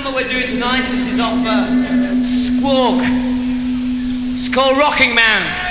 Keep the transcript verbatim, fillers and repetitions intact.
number we're doing tonight. This is off uh, Squawk. It's called Rocking Man.